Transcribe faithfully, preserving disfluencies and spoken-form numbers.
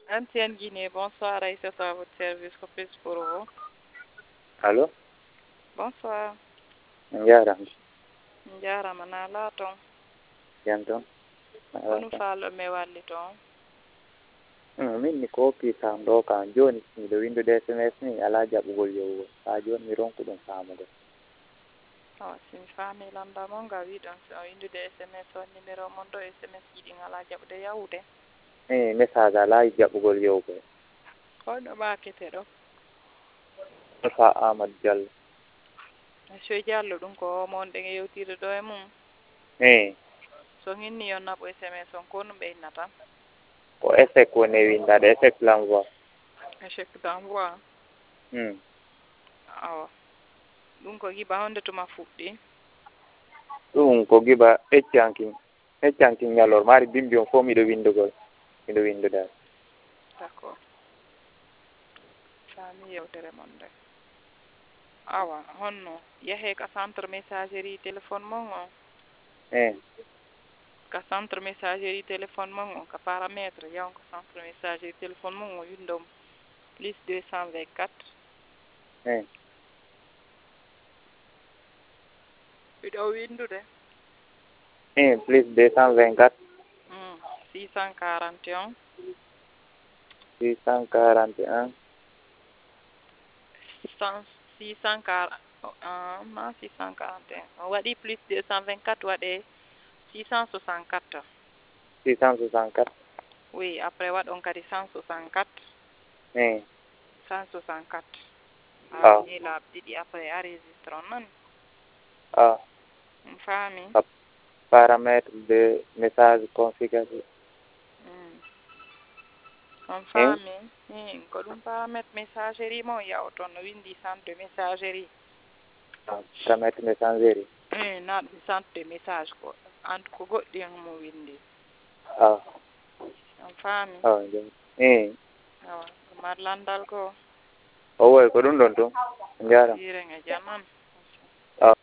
M T N Guinée, bonsoir, Aïssa, à votre service, Copis pour vous. Allô? Bonsoir. Njaram. Njarama na la ton. Jam ton? Konu falo me walli ton. Mm, min mi kopi sam ɗo kan joni miɗo windude S M S ni ala jaɓugol yewugol ha joni mi ronku ɗum famugol. Oh, sin fami landa mon ga wi ɗon so windude S M S on numéro mon ɗo S M S yiɗi ngala jaɓude yawude. Eh, message ala jaɓugol yewugol. Koɗo ɓakete ɗo? Alpha Amadou Diallo. Monsieur Diallo ɗum ko mon ɗe yewtire ɗo e mum. Eh. So hinni yon naɓo S M S on ko ɗum ɓeynata? Ko échec woni windade échec l'envoi. Échec d'envoi. Hmm. Awa. Ɗum ko giba honde tuma fuɗɗi. Ɗum ko giba eccanki eccanki ñalor mari bimbi on fof miɗo windugol miɗo windude. D'accord. Fami yewtere mon nde. Awa honno yehe ka centre messagerie téléphone mon on. Eh. Ka centre messagerie téléphone mon on ka paramètre yaw ko centre messagerie téléphone mon on windom plus deux cent vingt-quatre. Eh. Miɗo windude. Eh, plus deux cent vingt-quatre. Hmm. six cent quarante et un. six cent quarante et un. six cent quarante. Uh, non, six cent quarante et un. On waɗi plus deux cent vingt-quatre waɗe six cent soixante-quatre. six cent soixante-quatre. Oui, après waɗon kadi cent soixante-quatre. Eh. cent soixante-quatre. Ah. Ni laaɓi ɗiɗi après a registre on nani. Ah. On fami. Paramètre de message configuré. Mm. On fami. Ni ko ɗum paramètre messagerie mo yawton no windi centre de messagerie. Ah, paramètre messagerie. Eh, na ɗum centre de message ko. Antu ko goɗɗi hen mo windi. Ah. On fami. Ah, eh. Awa, mar landal ko. O woy ko ɗum ɗon to. Njara. Sirenge jaman.